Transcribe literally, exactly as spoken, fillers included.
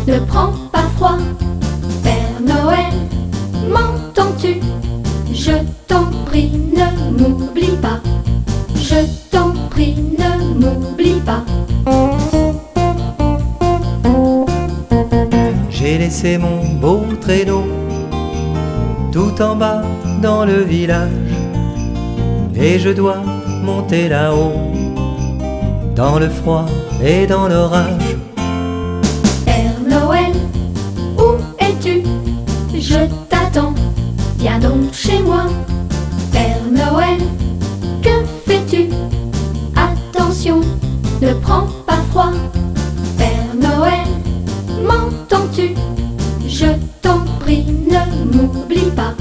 ne prends pas froid. Père Noël, m'entends-tu? Je t'en prie, ne m'oublie pas. Je t'en prie, ne m'oublie pas. J'ai laissé mon beau traîneau tout en bas dans le village, et je dois monter là-haut, dans le froid et dans l'orage. Père Noël, où es-tu? Je t'attends, viens donc chez moi. Père Noël, que fais-tu? Attention, ne prends pas froid. Père Noël, m'entends-tu? Je t'en prie, ne m'oublie pas.